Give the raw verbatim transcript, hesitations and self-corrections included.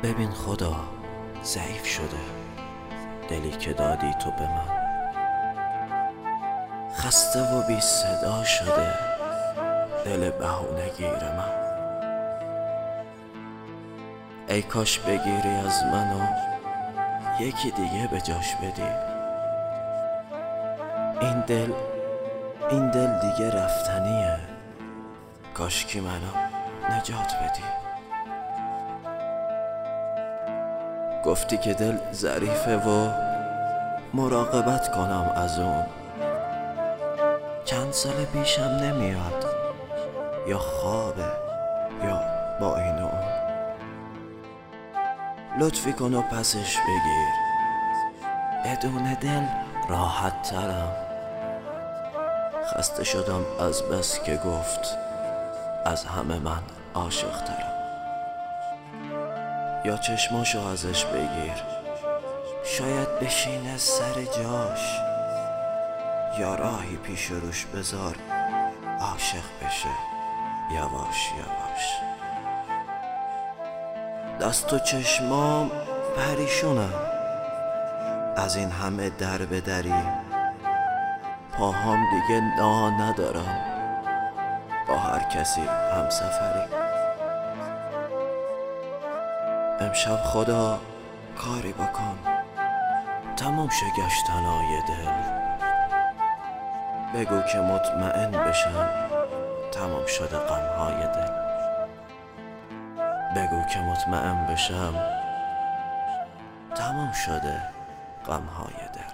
ببین خدا، ضعیف شده دلی که دادی تو به من، خسته و بی صدا شده دل بهونه گیر من. ای کاش بگیری از منو یکی دیگه به جاش بدی. این دل این دل دیگه رفتنیه، کاش کی منو نجات بدی. گفتی که دل ظریفه و مراقبت کنم از اون، چند سال پیشم نمیاد، یا خوابه یا با این و اون. لطفی کن و پسش بگیر، بدون دل راحت ترم. خسته شدم از بس که گفت از همه من عاشق ترم. یا چشماشو ازش بگیر، شاید بشینه سر جاش، یا راهی پیش روش بذار عاشق بشه یواش یواش. دست و چشمام پریشونم از این همه در به دری، پاهام دیگه نا ندارم با هر کسی هم سفری. امشب خدا کاری بکن، تموم شه گشتنای دل. بگو که مطمئن بشم تمام شده غمهای دل. بگو که مطمئن بشم تمام شده غمهای دل.